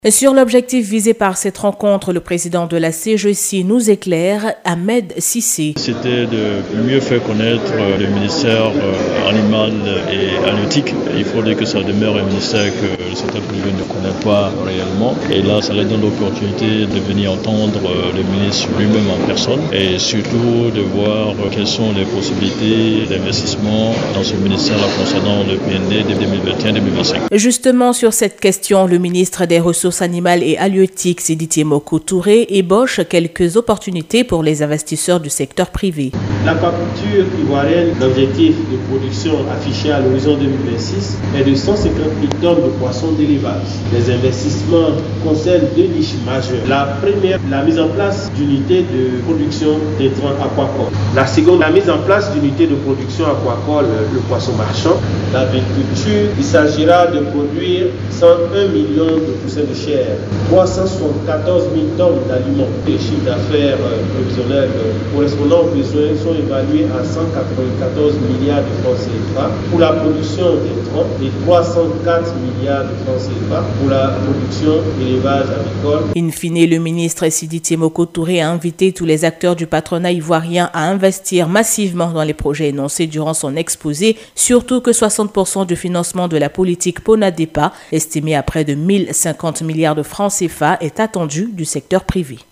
Sur l'objectif visé par cette rencontre, le président de la CGC nous éclaire, Ahmed Cissé. C'était de mieux faire connaître le ministère animal et halieutique. Il faudrait que ça demeure un ministère que le secteur privé ne connaît pas réellement. Et là, ça leur donne l'opportunité de venir entendre le ministre lui-même en personne et surtout de voir quelles sont les possibilités d'investissement dans ce ministère-là concernant le PND de 2021-2025. Justement, sur cette question, le ministre des Ressources animales et halieutiques, Sidiki Moko Touré, ébauche quelques opportunités pour les investisseurs du secteur privé. L'aquaculture ivoirienne, l'objectif de production affiché à l'horizon 2026 est de 150 000 tonnes de poissons d'élevage. Les investissements concernent deux niches majeures. La première, la mise en place d'unités de production d'intrants aquacoles. La seconde, la mise en place d'unités de production aquacole, le poisson marchand. L'agriculture, il s'agira de produire 101 millions de poussins de chair, 374 000 tonnes d'aliments. Les chiffres d'affaires prévisionnels correspondant aux besoins sont évalués à 194 milliards de francs CFA pour la production d'intrants et 304 milliards de francs CFA pour la production d'élevage agricole. In fine, le ministre Sidiki Moko Touré a invité tous les acteurs du patronat ivoirien à investir massivement dans les projets énoncés durant son exposé, surtout que 60% du financement de la politique PONADEPA, estimé à près de 1050 milliards de francs CFA, est attendu du secteur privé.